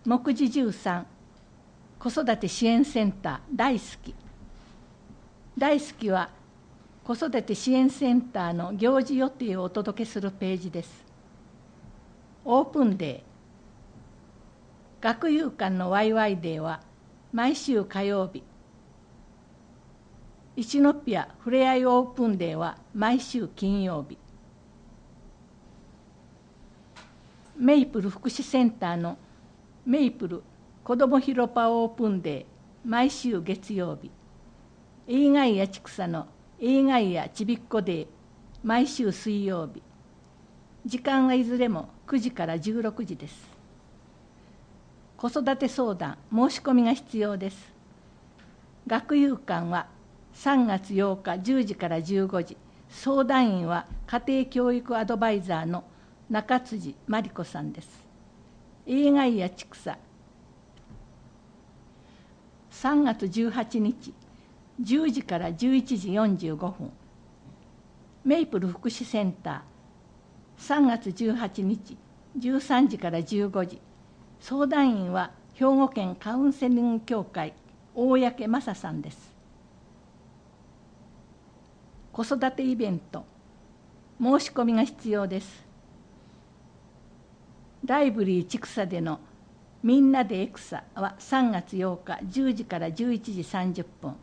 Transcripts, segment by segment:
目次13子育て支援センター大好き。大好きは子育て支援センターの行事予定をお届けするページです。オープンデー。学友館のワイワイデーは毎週火曜日。一ノピアふれあいオープンデーは毎週金曜日。メイプル福祉センターのメイプル子ども広場オープンデー毎週月曜日。映画やちくさの映画やちびっこデー毎週水曜日。時間はいずれも9時から16時です。子育て相談申し込みが必要です。学友館は3月8日10時から15時。相談員は家庭教育アドバイザーの中辻真理子さんです。映画やちくさ3月18日10時から11時45分。メイプル福祉センター3月18日13時から15時。相談員は兵庫県カウンセリング協会大宅正さんです。子育てイベント申し込みが必要です。ライブリーちくさでのみんなでエクサは3月8日10時から11時30分。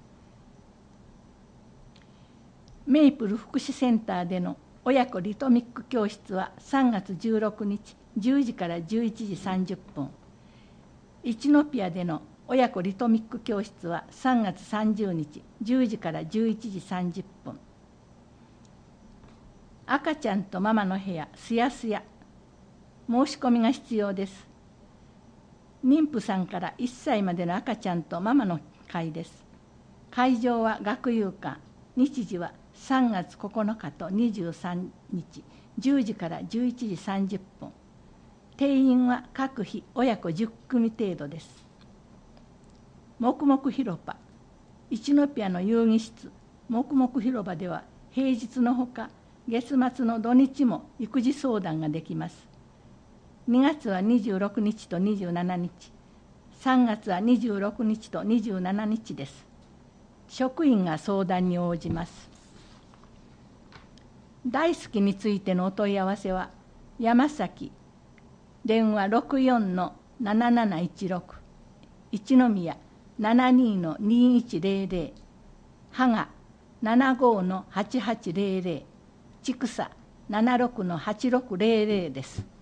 メイプル福祉センターでの親子リトミック教室は3月16日10時から11時30分。一ノピアでの親子リトミック教室は3月30日10時から11時30分。赤ちゃんとママの部屋すやすや申し込みが必要です。妊婦さんから1歳までの赤ちゃんとママの会です。会場は学友館。日時は3月9日と23日10時から11時30分。定員は各日親子10組程度です。黙々広場一ノピアの遊戯室黙々広場では平日のほか月末の土日も育児相談ができます。2月は26日と27日、3月は26日と27日です。職員が相談に応じます。大好きについてのお問い合わせは、山崎、電話64-7716、一宮72-2100、芳賀75-8800、千種76-8600です。